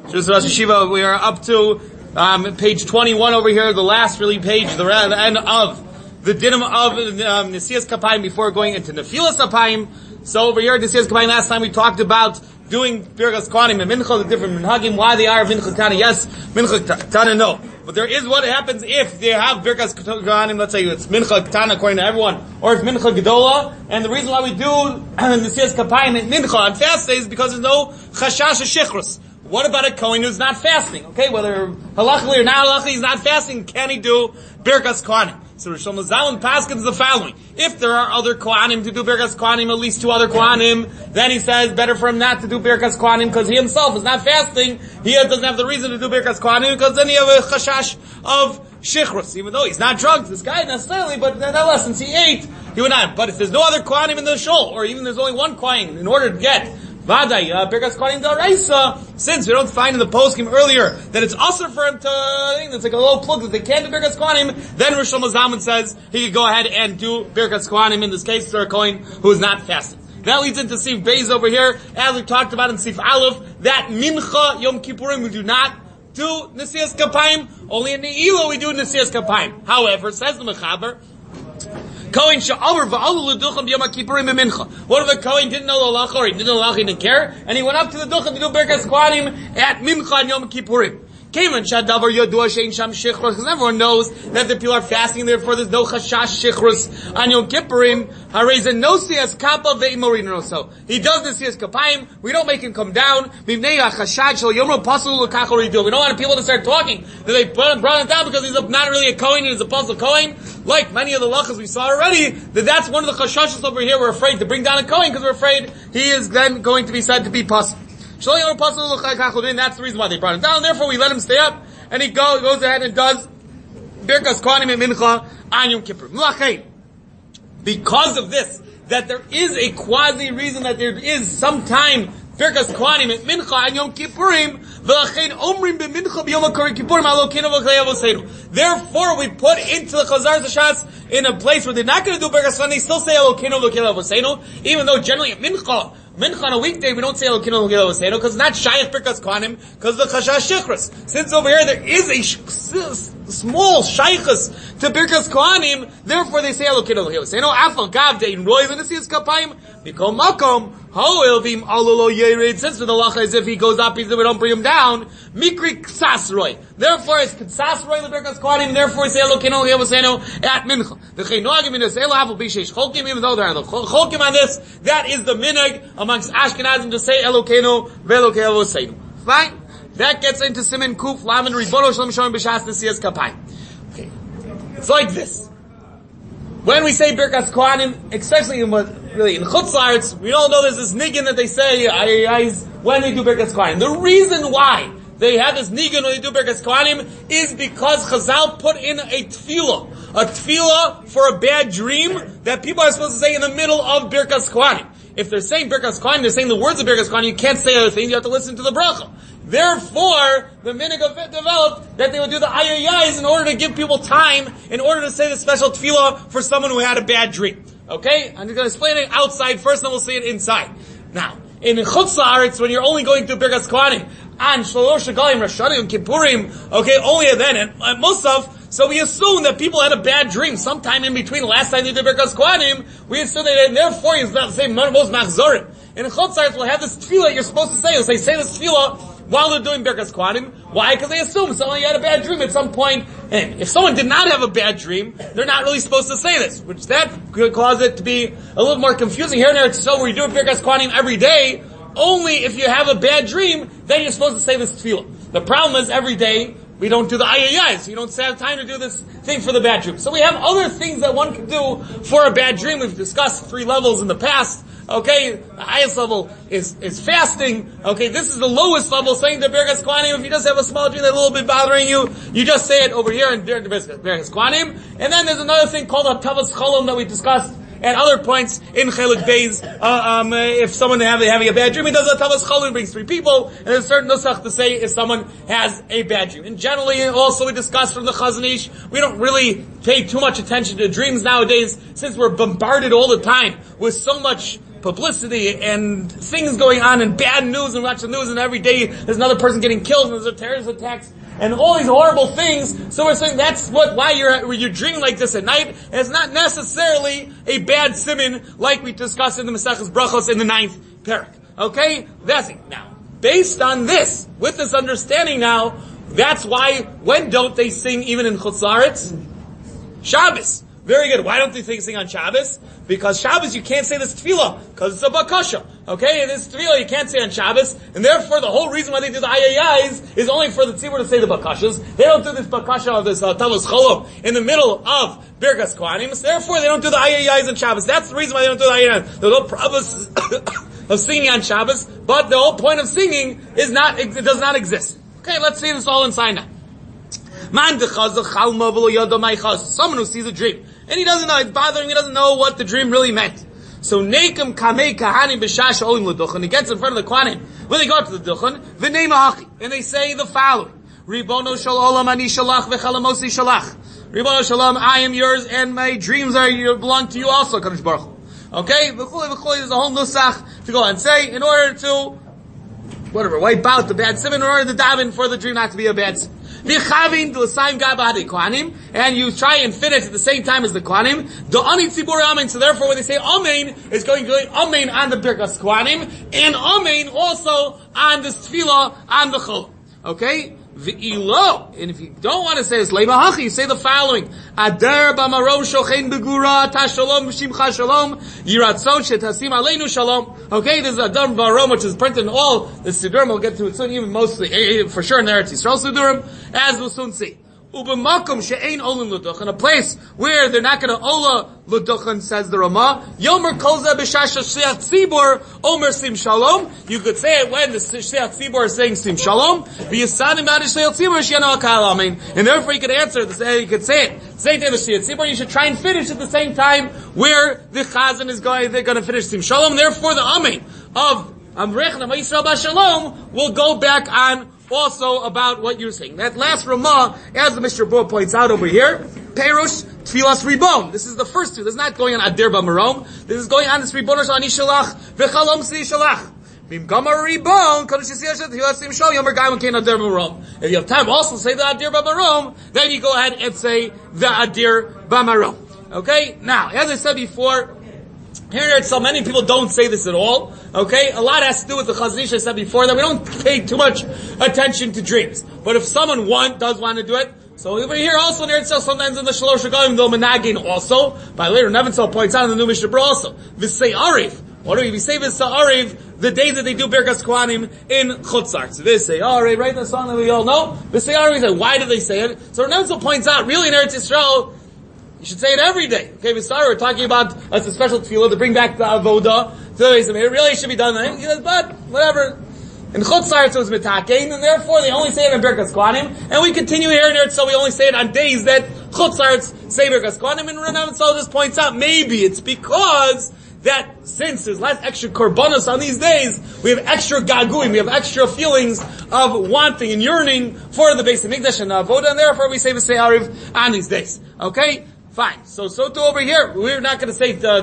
Just Rosh Hashiva, we are up to page 21 over here, the last really page, the end of the dinim of Nesias Kapayim before going into Nefilas Kapayim. So over here at Nesias Kapayim, last time we talked about doing Birkas Kohanim and Mincha, the different Minhagim, why they are Mincha Tana, yes, Mincha Tana, no. But there is what happens if they have Birkas Kohanim, let's say it's Mincha Tana according to everyone, or it's Mincha Gedola, and the reason why we do Nesias Kapayim and Mincha on fast days is because there's no Chashash Shechrus. What about a Kohen who's not fasting? Okay, whether halachically or not halachically he's not fasting, can he do Birkas Kohanim? So Rosh Zalman Paskins the following. If there are other Kohanim to do Birkas Kohanim, at least two other Kohanim, then he says better for him not to do Birkas Kohanim because he himself is not fasting. He doesn't have the reason to do Birkas Kohanim because then he have a chashash of shichrus. Even though he's not drunk, this guy necessarily, but nonetheless, since he ate, he would not. But if there's no other Kohanim in the shul, or even there's only one Kohen, in order to get Vaday, Birkas Kohanim D'Oraisa, since we don't find in the poskim earlier that it's also for him to, it's like a little plug that they can't do Birkas Kohanim, then Rosh Zalman says he could go ahead and do Birkas Kohanim, in this case, for a Kohen who is not fasting. That leads into Sif Beis over here, as we talked about in Sif Aleph, that Mincha Yom Kippurim we do not do Nesias Kapayim, only in Ne'ilah we do Nesias Kapayim. However, says the Mechaber, Kohen she'amar v'alu l'ducham b'yom ha'kippurim b'mincha. What if a Kohen didn't know the halacha, or he didn't know the halacha, he didn't care, and he went up to the ducham to do Birkas Kohanim at mincha and Yom Kippurim? Because everyone knows that the people are fasting, therefore there's no chashash shichrus on Yom Kippurim. So he does this Nesias Kapayim. We don't make him come down. We don't want people to start talking that they brought him down because he's not really a Kohen, he's a puzzle Kohen. Like many of the lachas we saw already, that's one of the chashashos over here. We're afraid to bring down a Kohen because we're afraid he is then going to be said to be puzzle. That's the reason why they brought him down. Therefore, we let him stay up, and he goes ahead and does Birkas Kohanim and Mincha on Yom Kippur. Because of this, that there is a quasi reason that there is some time Birkas Kohanim and Mincha and Yom Kippurim. Therefore, we put into the Chazar Zashas in a place where they're not going to do Birkas Kohanim. They still say Elokeinu v'Keilu Avoseinu, even though generally at Mincha on a weekday, we don't say Elokeinu v'Keilu Avoseinu, because it's not Shayach Birkas Kohanim, because of the Chashash Shichrus. Since over here there is a small Shaychus to Birkas Kohanim, therefore they say Elokeinu v'Keilu Avoseinu. Afal Gav Dein Roy V'Nesias Kapayim, Mikom Makom, Ho Elvim Alolo Yered, since for the lacha is if he goes up, we don't bring him down, Mikri Ksasroy. Therefore it's Ksasroy the Birkas Kohanim, therefore we say Elokeinu v'Keilu Avoseinu at Mincha. The Cheinogim in the Selah Hafal Bishesh Cholkim, even though there are Cholkim on this, that is the minhag amongst Ashkenazim to say Elokeinu v'Elokeinu Avoseinu. Fine? That gets into Siman Kuf Lamed Ribono Shalom Shalom B'Shas Nesias Kapayim. Okay. It's like this. When we say Birkas Kohanim, especially in Chutz La'aretz, we all know there's this niggin that they say when they do Birkas Kohanim. The reason why they have this niggin when they do Birkas Kohanim is because Chazal put in a tefillah for a bad dream that people are supposed to say in the middle of Birkas Kohanim. If they're saying Birkas Kohanim, they're saying the words of Birkas Kohanim, you can't say other things, you have to listen to the bracha. Therefore, the minhag of it developed that they would do the ayayayis in order to give people time, in order to say the special tefillah for someone who had a bad dream. Okay? I'm going to explain it outside first, then we'll say it inside. Now, in Chutz La'aretz, when you're only going through Birkas Kohanim, and Shalosh Regalim, Rosh Hashanah, Yom Kippurim, okay, only then, and Musaf, so we assume that people had a bad dream sometime in between the last time they did Birkas Kohanim, we assume that, and therefore, it's not the same, most machzorim. In Chutz La'aretz, we'll have this tefillah you're supposed to say, you'll say this tefillah while they're doing Birkas Kohanim. Why? Because they assume someone had a bad dream at some point, and if someone did not have a bad dream, they're not really supposed to say this, which that could cause it to be a little more confusing. Here and there, so where you do Birkas Kohanim every day, only if you have a bad dream, then you're supposed to say this tefillah. The problem is every day, we don't do the ayayayis, so you don't have time to do this thing for the bad dream. So we have other things that one can do for a bad dream. We've discussed 3 levels in the past. Okay, the highest level is fasting. Okay, this is the lowest level, saying the Birkas Kohanim. If you just have a small dream that's a little bit bothering you, you just say it over here in Birkas Kohanim. And then there's another thing called a Tavas Cholom that we discussed at other points in Chelik Beis. If someone having a bad dream, he does a Tavas Cholom, brings 3 people, and there's a certain nusach to say if someone has a bad dream. And generally, also we discussed from the Chazon Ish, we don't really pay too much attention to dreams nowadays, since we're bombarded all the time with so much publicity and things going on and bad news and watch the news and every day there's another person getting killed and there's a terrorist attacks and all these horrible things. So we're saying that's why you're dreaming like this at night. And it's not necessarily a bad siman like we discussed in the Maseches Brachos in the 9th parak. Okay? That's it. Now, based on this, with this understanding now, that's why, when don't they sing even in Chutz La'aretz? Shabbos. Very good. Why don't they sing on Shabbos? Because Shabbos you can't say this tefillah, because it's a bakasha. Okay? And this tefillah you can't say on Shabbos, and therefore the whole reason why they do the ayayayis is only for the tzibur to say the bakashas. They don't do this bakasha of this Talos Cholom in the middle of Birkas Kohanim, so therefore they don't do the ayayayis on Shabbos. That's the reason why they don't do the ayayayis. There's no promise of singing on Shabbos, but the whole point of singing it does not exist. Okay, let's see this all inside now. Someone who sees a dream, and he doesn't know, it's bothering, he doesn't know what the dream really meant. So, Nekim Kamei Kahani B'Shash Olim L'Duchan, he gets in front of the Kohanim, when they go up to the Duchan, V'nei Ma'achi, and they say the following, Ribono Shel Olam Ani Shalach V'Chalamosi Shalach. Ribono Shalom, I am yours, and my dreams belong to you also, Kadosh Baruch Hu. Okay? V'chuli, there's a whole nusach to go and say, in order to, wipe out the bad siman, in order to daven for the dream not to be a bad siman. And you try and finish at the same time as the Kohanim. So therefore when they say Amen, it's going to be Amen on the Birkas Kohanim, and Amen also on the Tefillah on the Chol. Okay? V'ilo. And if you don't want to say this, Leimahachi, you say the following. Ader b'marom shochein begura, tashalom v'shimcha shalom, yiratzon shetasim aleinu shalom. Okay, there's a Ader b'marom, which is printed in all the Sidurim, we'll get to it soon, even mostly, for sure in the Eretz Yisrael Sidurim, as we'll soon see. Ubemakom she'ein olin l'duchan, a place where they're not going to ola l'duchan, says the Ramah. Yomer kolza b'shasha shliach tzibor omer sim shalom. You could say it when the shliach tzibor is saying sim shalom. V'yisanim ad shliach tzibor sh'yano akal amen. And therefore you could answer this. You could say it. Say to the shliach tzibor. You should try and finish at the same time where the chazan is going. They're going to finish sim shalom. Therefore the amen of Amrech Nama Yisrael B'Shalom will go back on also about what you're saying. That last Ramah, as the Mr. Bo points out over here, Perush Tfilas Ribon. This is the first two. This is not going on Adir B'Marom. This is going on this Ribonosh Ani Shalach V'Chalom Si Shalach. If you have time also say the Adir B'Marom, then you go ahead and say the Adir B'Marom. Okay? Now, as I said before, here so many people don't say this at all. Okay? A lot has to do with the Chazon Ish I said before, that we don't pay too much attention to dreams. But if someone does want to do it, so over here also in Eretz Yisrael, sometimes in the Shalosh Regalim, they'll menagin also. By later, Nevinsel points out in the new Mishnah Berurah also. V'sei Ariv. What do we say V'sei Ariv? The days that they do Birkas Kohanim in Chutz La'aretz. V'sei Ariv, right? The song that we all know. V'sei Ariv, why do they say it? So Nevinsel points out, really in Eretz Yisrael, you should say it every day. Okay, we're talking about a special tefillah to bring back the avoda. So it really should be done. But whatever. In Chutz La'aretz it was mitakein, and therefore they only say it in Birkas Kohanim. And we continue here in Eretz, so we only say it on days that Chutz La'aretz say Birkas Kohanim. And Renan so just points out maybe it's because that since there's less extra korbanos on these days, we have extra gaguim, we have extra feelings of wanting and yearning for the Beis Hamikdash and avoda, and therefore we say V'sei Ariv on these days. Okay? Fine. So too over here, we're not going to say the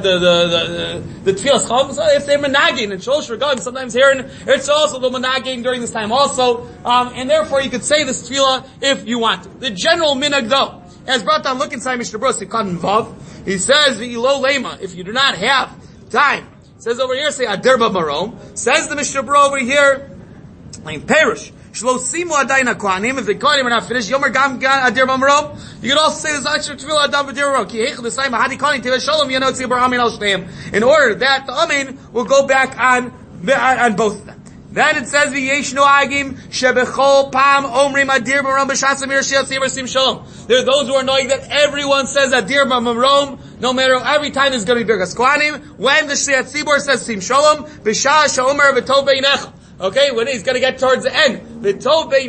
Tfilas Chol. So if they're menagin and Shalosh Regalim, sometimes here in it's also the menagin during this time also, and therefore you could say this tefillah if you want to. The general minhag though, as brought down, look inside Mishnah Berurah Sikhan Vav. He says V'ilo lema, if you do not have time, says over here, say Adir B'Marom. Says the Mishnah Berurah over here, like Perush. Shlo simu adayna kohanim. If the kohanim are not finished, yomer gam adir b'marom. You can also say this extra tefillah adam b'dir b'marom. Ki heichel desayim hadi kohanim tevei shalom yano tzibur amin al shneim. In order that the amin will go back on both of them. Then it says v'yeshnu agim shebechol pam omrim adir b'marom b'shas amir shiat tzibur sim shalom. There are those who are knowing that everyone says adir b'marom, no matter every time there's going to be birkas kohanim. When the shiat tzibur says sim shalom, b'shas she'omer v'tov beinecha. Okay, when he's going to get towards the end, that's when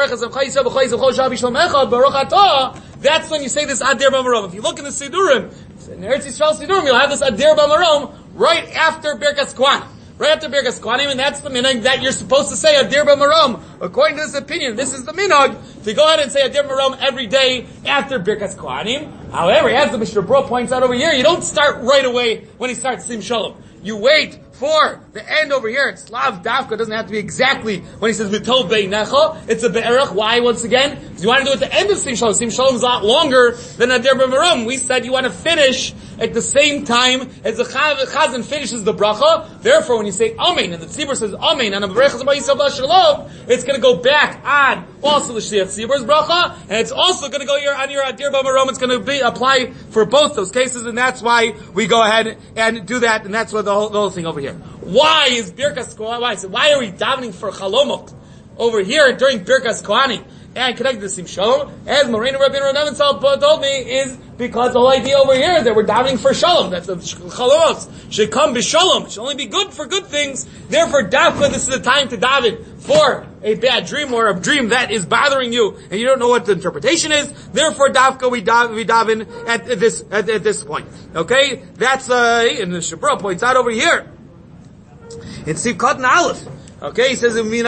you say this Adir B'Marom. If you look in the Sidurim, in Eretz Yisrael Sidurim, you'll have this Adir B'Marom right after Birkas Kohanim. right after Birkas Kohanim, and that's the minhag that you're supposed to say Adir B'Marom. According to this opinion, this is the minhag to go ahead and say Adir B'Marom every day after Birkas Kohanim. However, as the Mishnah Berurah points out over here, you don't start right away when he starts Sim Shalom. You wait for the end over here. It's Slav Dafka. Doesn't have to be exactly when he says V'tov Beinecha. It's a Be'erach. Why, once again? Because you want to do it at the end of Sim Shalom. Sim Shalom is a lot longer than Adir B'Marom. We said you want to finish at the same time as the Chazan finishes the bracha. Therefore, when you say Amen, and the Tzibur says Amen, and the Berechas Ba Yisrael B'La Shalom, it's going to go back on also the Shliach Tzibur's bracha, and it's also going to go on your Adir B'Marom. It's going to apply for both those cases, and that's why we go ahead and do that, and that's what the whole thing over here. Why is Birkas Kohanim? Why are we davening for Chalomot over here during Birkas Kohanim and connected to Sim Shalom? As Moreno Rabbeinu Rav told me, is because the whole idea over here is that we're davening for Shalom. That's the Chalomot should come b'Shalom. It should only be good for good things. Therefore, Dafka, this is the time to daven for a bad dream or a dream that is bothering you and you don't know what the interpretation is. Therefore, Dafka, we daven at this point. Okay? That's, and the Shabra points out over here. In Siv Katan Aleph. Okay, he says, okay,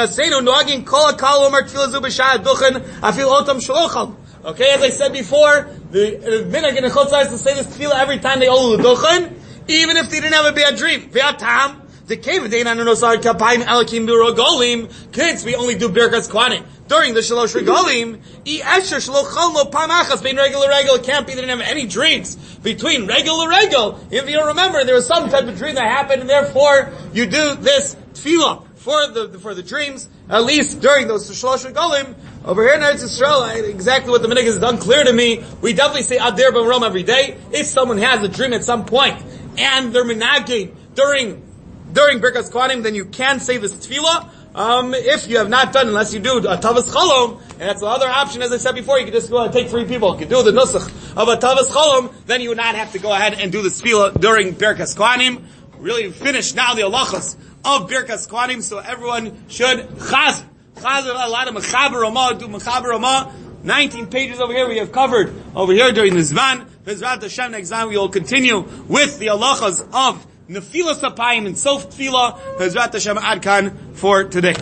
as I said before, the minhag in the Chutz is to say this tefillah every time they olu l'duchen, even if they didn't have a bad dream. Ve'atam, the cave of Dein Anunosar Kapayim Elakim B'Rogolim, kids, we only do Birkas Kohanim. During the Shalosh Regalim, Esher Shaloch Chalmo Pamachas, being regular, it can't be they didn't have any dreams between regular. If you remember, there was some type of dream that happened, and therefore, you do this tefillah for the dreams, at least during those Shalosh Regalim. Over here in Eretz Yisrael, exactly what the minhag is unclear to me. We definitely say Adir B'Marom every day. If someone has a dream at some point, and they're minagim during Birkas Kohanim, then you can say this tefillah. If you have not done, unless you do a Tavas Chalom, and that's the other option, as I said before, you can just go and take 3 people. You can do the Nusach of a Tavas Chalom, then you would not have to go ahead and do the tefillah during Birkas Kohanim. Really finished now the halachas of Birkas Kohanim, so everyone should chaz a lot of Mechaber Ramah, do Mechaber Ramah. 19 pages over here we have covered over here during the Zvan. Bezrat Hashem, next time we will continue with the halachas of Nefilas Apayim and Sof Tefillah. Bezrat Hashem Adkan for today.